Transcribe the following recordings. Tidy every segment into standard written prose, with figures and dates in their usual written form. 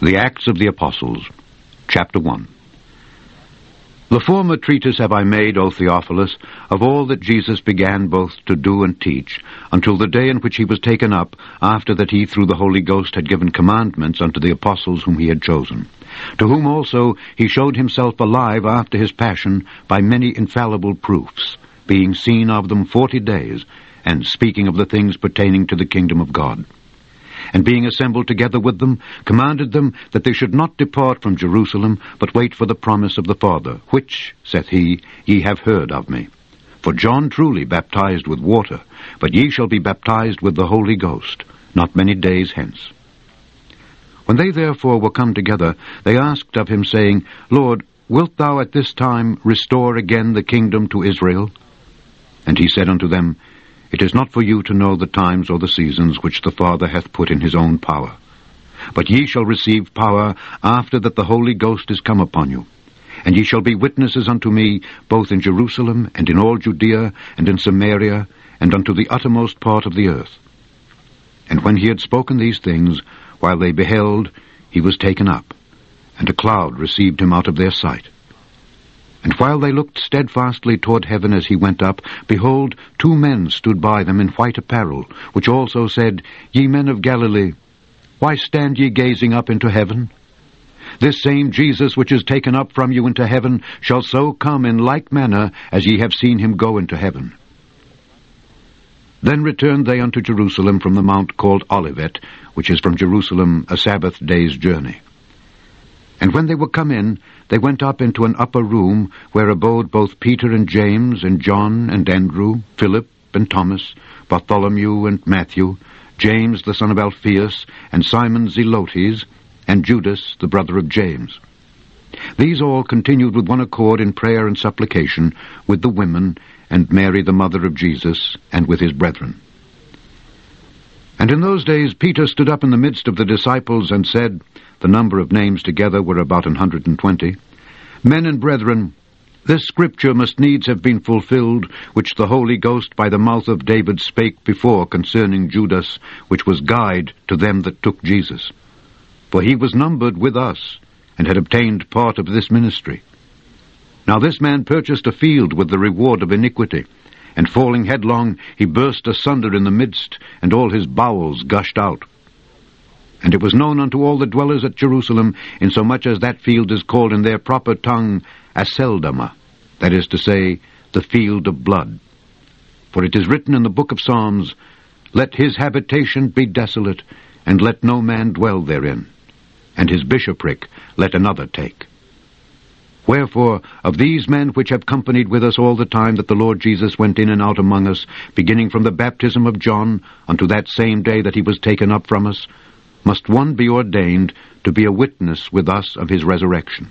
The Acts of the Apostles, Chapter 1. The former treatise have I made, O Theophilus, of all that Jesus began both to do and teach, until the day in which he was taken up, after that he through the Holy Ghost had given commandments unto the apostles whom he had chosen, to whom also he showed himself alive after his passion by many infallible proofs, being seen of them 40 days, and speaking of the things pertaining to the kingdom of God. And being assembled together with them, commanded them that they should not depart from Jerusalem, but wait for the promise of the Father, which, saith he, ye have heard of me. For John truly baptized with water, but ye shall be baptized with the Holy Ghost, not many days hence. When they therefore were come together, they asked of him, saying, Lord, wilt thou at this time restore again the kingdom to Israel? And he said unto them, It is not for you to know the times or the seasons which the Father hath put in his own power. But ye shall receive power after that the Holy Ghost is come upon you. And ye shall be witnesses unto me, both in Jerusalem, and in all Judea, and in Samaria, and unto the uttermost part of the earth. And when he had spoken these things, while they beheld, he was taken up, and a cloud received him out of their sight. And while they looked steadfastly toward heaven as he went up, behold, 2 men stood by them in white apparel, which also said, Ye men of Galilee, why stand ye gazing up into heaven? This same Jesus which is taken up from you into heaven shall so come in like manner as ye have seen him go into heaven. Then returned they unto Jerusalem from the mount called Olivet, which is from Jerusalem a Sabbath day's journey. And when they were come in, they went up into an upper room, where abode both Peter and James, and John and Andrew, Philip and Thomas, Bartholomew and Matthew, James the son of Alphaeus, and Simon Zelotes, and Judas the brother of James. These all continued with one accord in prayer and supplication, with the women, and Mary the mother of Jesus, and with his brethren. And in those days Peter stood up in the midst of the disciples, and said, the number of names together were about 120, Men and brethren, this scripture must needs have been fulfilled, which the Holy Ghost by the mouth of David spake before concerning Judas, which was guide to them that took Jesus. For he was numbered with us, and had obtained part of this ministry. Now this man purchased a field with the reward of iniquity, and falling headlong, he burst asunder in the midst, and all his bowels gushed out. And it was known unto all the dwellers at Jerusalem, insomuch as that field is called in their proper tongue Aceldama, that is to say, the field of blood. For it is written in the book of Psalms, Let his habitation be desolate, and let no man dwell therein, and his bishopric let another take. Wherefore, of these men which have companied with us all the time that the Lord Jesus went in and out among us, beginning from the baptism of John unto that same day that he was taken up from us, must one be ordained to be a witness with us of his resurrection.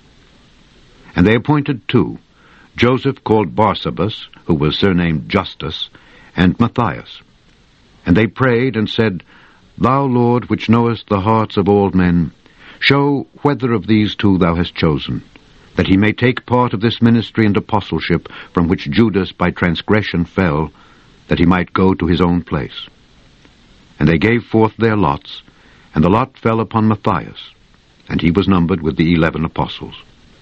And they appointed 2, Joseph called Barsabas, who was surnamed Justus, and Matthias. And they prayed and said, Thou, Lord, which knowest the hearts of all men, show whether of these 2 thou hast chosen, that he may take part of this ministry and apostleship from which Judas by transgression fell, that he might go to his own place. And they gave forth their lots, and the lot fell upon Matthias, and he was numbered with the 11 apostles.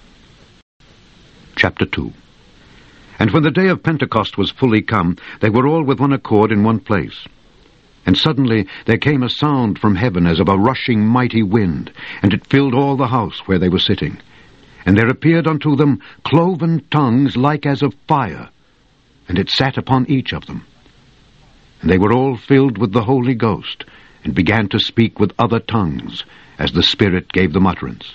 Chapter 2. And when the day of Pentecost was fully come, they were all with one accord in one place. And suddenly there came a sound from heaven as of a rushing mighty wind, and it filled all the house where they were sitting. And there appeared unto them cloven tongues like as of fire, and it sat upon each of them. And they were all filled with the Holy Ghost, and began to speak with other tongues, as the Spirit gave them utterance.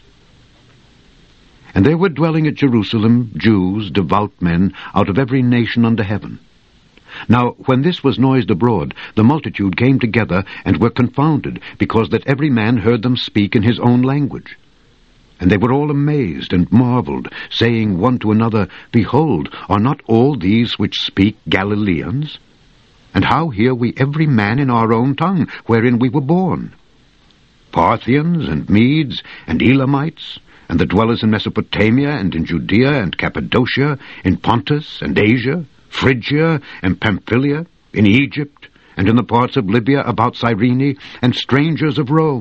And there were dwelling at Jerusalem Jews, devout men, out of every nation under heaven. Now when this was noised abroad, the multitude came together, and were confounded, because that every man heard them speak in his own language. And they were all amazed and marveled, saying one to another, Behold, are not all these which speak Galileans? And how hear we every man in our own tongue, wherein we were born? Parthians, and Medes, and Elamites, and the dwellers in Mesopotamia, and in Judea, and Cappadocia, in Pontus, and Asia, Phrygia, and Pamphylia, in Egypt, and in the parts of Libya about Cyrene, and strangers of Rome,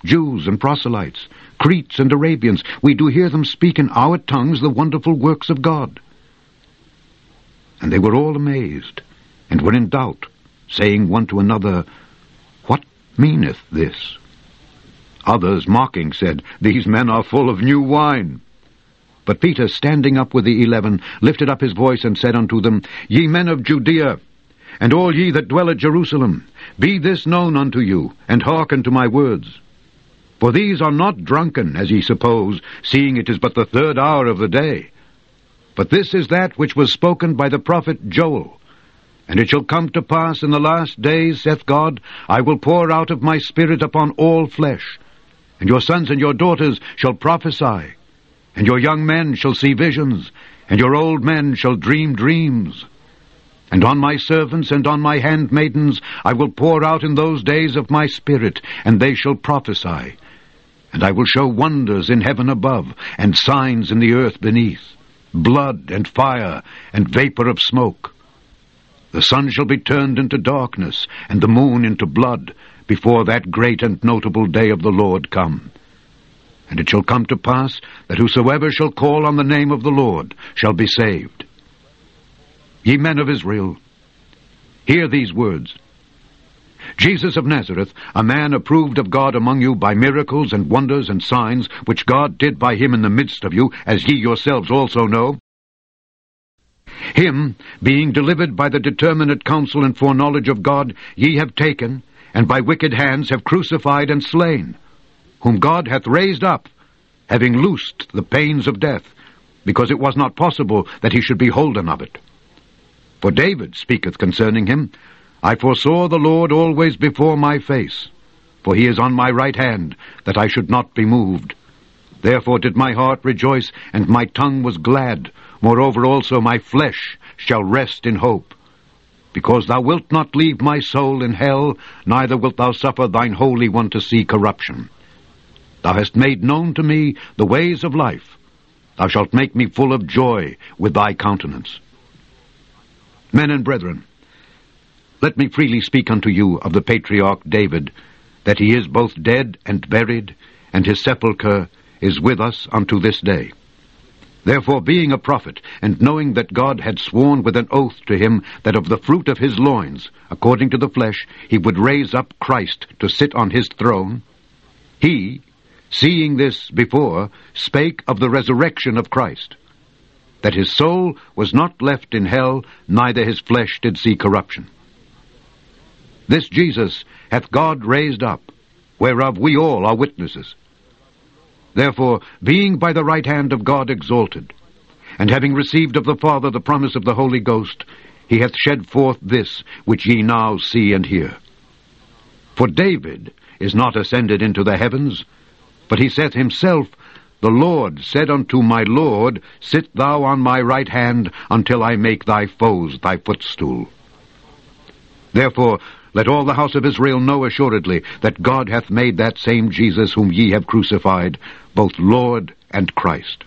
Jews and proselytes, Cretes and Arabians, we do hear them speak in our tongues the wonderful works of God. And they were all amazed, and were in doubt, saying one to another, What meaneth this? Others, mocking, said, These men are full of new wine. But Peter, standing up with the 11, lifted up his voice and said unto them, Ye men of Judea, and all ye that dwell at Jerusalem, be this known unto you, and hearken to my words. For these are not drunken, as ye suppose, seeing it is but the 3rd hour of the day. But this is that which was spoken by the prophet Joel. And it shall come to pass in the last days, saith God, I will pour out of my Spirit upon all flesh, and your sons and your daughters shall prophesy, and your young men shall see visions, and your old men shall dream dreams. And on my servants and on my handmaidens I will pour out in those days of my Spirit, and they shall prophesy. And I will show wonders in heaven above, and signs in the earth beneath, blood and fire and vapor of smoke. The sun shall be turned into darkness, and the moon into blood, before that great and notable day of the Lord come. And it shall come to pass that whosoever shall call on the name of the Lord shall be saved. Ye men of Israel, hear these words. Jesus of Nazareth, a man approved of God among you by miracles and wonders and signs, which God did by him in the midst of you, as ye yourselves also know. Him, being delivered by the determinate counsel and foreknowledge of God, ye have taken, and by wicked hands have crucified and slain, whom God hath raised up, having loosed the pains of death, because it was not possible that he should be holden of it. For David speaketh concerning him, I foresaw the Lord always before my face, for he is on my right hand, that I should not be moved. Therefore did my heart rejoice, and my tongue was glad. Moreover also my flesh shall rest in hope. Because thou wilt not leave my soul in hell, neither wilt thou suffer thine Holy One to see corruption. Thou hast made known to me the ways of life. Thou shalt make me full of joy with thy countenance. Men and brethren, let me freely speak unto you of the patriarch David, that he is both dead and buried, and his sepulchre is with us unto this day. Therefore, being a prophet, and knowing that God had sworn with an oath to him that of the fruit of his loins, according to the flesh, he would raise up Christ to sit on his throne, he, seeing this before, spake of the resurrection of Christ, that his soul was not left in hell, neither his flesh did see corruption. This Jesus hath God raised up, whereof we all are witnesses. Therefore, being by the right hand of God exalted, and having received of the Father the promise of the Holy Ghost, he hath shed forth this which ye now see and hear. For David is not ascended into the heavens, but he saith himself, The Lord said unto my Lord, Sit thou on my right hand, until I make thy foes thy footstool. Therefore, let all the house of Israel know assuredly that God hath made that same Jesus whom ye have crucified, both Lord and Christ.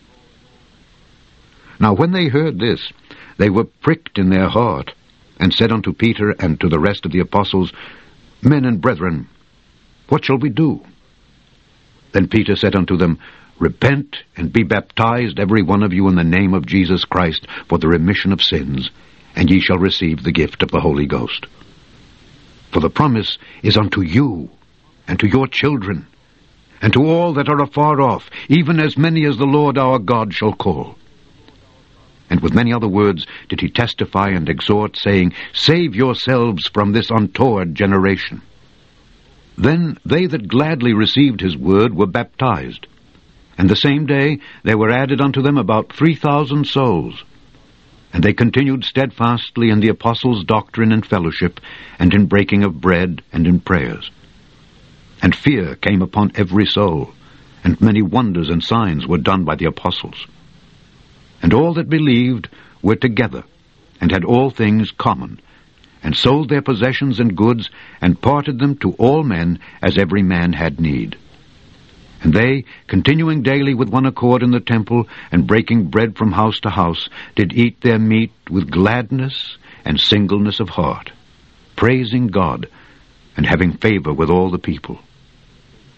Now when they heard this, they were pricked in their heart, and said unto Peter and to the rest of the apostles, Men and brethren, what shall we do? Then Peter said unto them, Repent, and be baptized every one of you in the name of Jesus Christ for the remission of sins, and ye shall receive the gift of the Holy Ghost. For the promise is unto you, and to your children, and to all that are afar off, even as many as the Lord our God shall call. And with many other words did he testify and exhort, saying, Save yourselves from this untoward generation. Then they that gladly received his word were baptized, and the same day there were added unto them about 3,000 souls. And they continued steadfastly in the apostles' doctrine and fellowship, and in breaking of bread, and in prayers. And fear came upon every soul, and many wonders and signs were done by the apostles. And all that believed were together, and had all things common, and sold their possessions and goods, and parted them to all men, as every man had need. And they, continuing daily with one accord in the temple, and breaking bread from house to house, did eat their meat with gladness and singleness of heart, praising God, and having favor with all the people.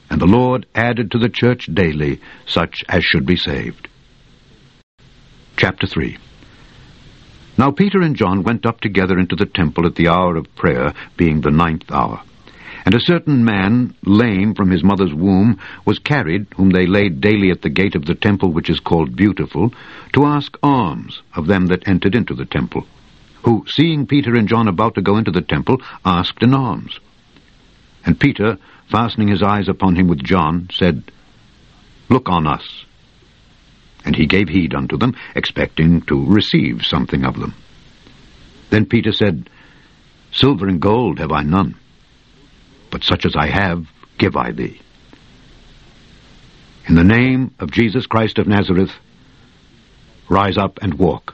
And the Lord added to the church daily such as should be saved. Chapter 3. Now Peter and John went up together into the temple at the hour of prayer, being the 9th hour. And a certain man, lame from his mother's womb, was carried, whom they laid daily at the gate of the temple which is called Beautiful, to ask alms of them that entered into the temple, who, seeing Peter and John about to go into the temple, asked an alms. And Peter, fastening his eyes upon him with John, said, Look on us. And he gave heed unto them, expecting to receive something of them. Then Peter said, Silver and gold have I none, but such as I have give I thee. In the name of Jesus Christ of Nazareth, rise up and walk.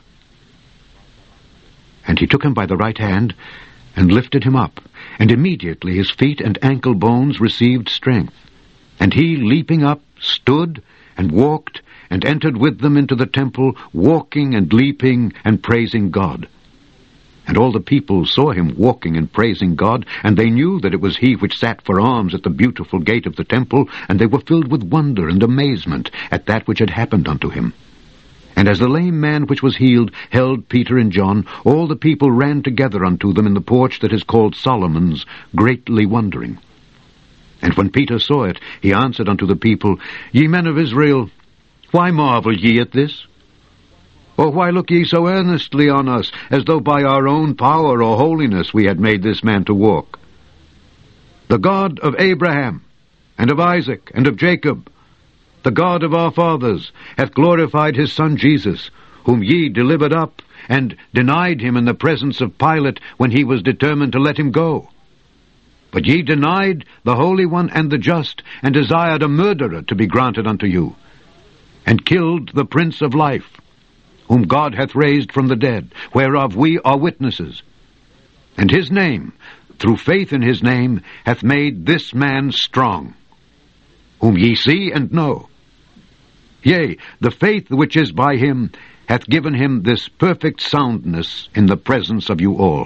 And he took him by the right hand, and lifted him up, and immediately his feet and ankle bones received strength. And he, leaping up, stood, and walked, and entered with them into the temple, walking and leaping and praising God. And all the people saw him walking and praising God, and they knew that it was he which sat for alms at the Beautiful gate of the temple, and they were filled with wonder and amazement at that which had happened unto him. And as the lame man which was healed held Peter and John, all the people ran together unto them in the porch that is called Solomon's, greatly wondering. And when Peter saw it, he answered unto the people, Ye men of Israel, why marvel ye at this? Or why look ye so earnestly on us, as though by our own power or holiness we had made this man to walk? The God of Abraham, and of Isaac, and of Jacob, the God of our fathers, hath glorified his Son Jesus, whom ye delivered up, and denied him in the presence of Pilate, when he was determined to let him go. But ye denied the Holy One and the Just, and desired a murderer to be granted unto you, and killed the Prince of Life, whom God hath raised from the dead, whereof we are witnesses. And his name, through faith in his name, hath made this man strong, whom ye see and know. Yea, the faith which is by him hath given him this perfect soundness in the presence of you all.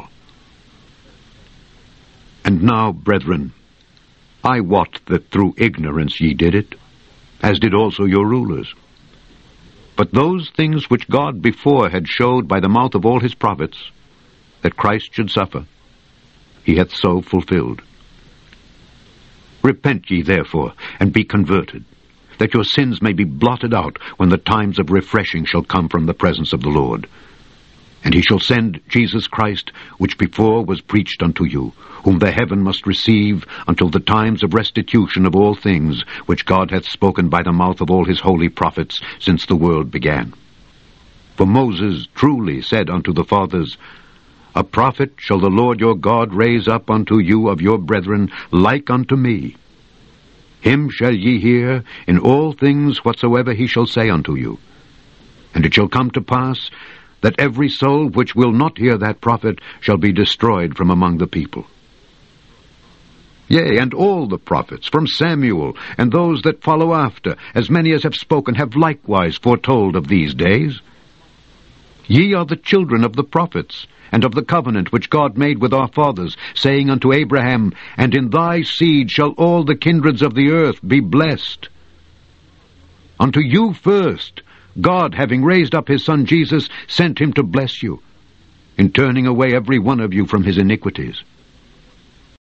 And now, brethren, I wot that through ignorance ye did it, as did also your rulers. But those things which God before had showed by the mouth of all his prophets, that Christ should suffer, he hath so fulfilled. Repent ye therefore, and be converted, that your sins may be blotted out when the times of refreshing shall come from the presence of the Lord. And he shall send Jesus Christ, which before was preached unto you, whom the heaven must receive until the times of restitution of all things, which God hath spoken by the mouth of all his holy prophets since the world began. For Moses truly said unto the fathers, A prophet shall the Lord your God raise up unto you of your brethren, like unto me. Him shall ye hear in all things whatsoever he shall say unto you. And it shall come to pass that every soul which will not hear that prophet shall be destroyed from among the people. Yea, and all the prophets, from Samuel, and those that follow after, as many as have spoken, have likewise foretold of these days. Ye are the children of the prophets, and of the covenant which God made with our fathers, saying unto Abraham, And in thy seed shall all the kindreds of the earth be blessed. Unto you first, God, having raised up his Son Jesus, sent him to bless you, in turning away every one of you from his iniquities.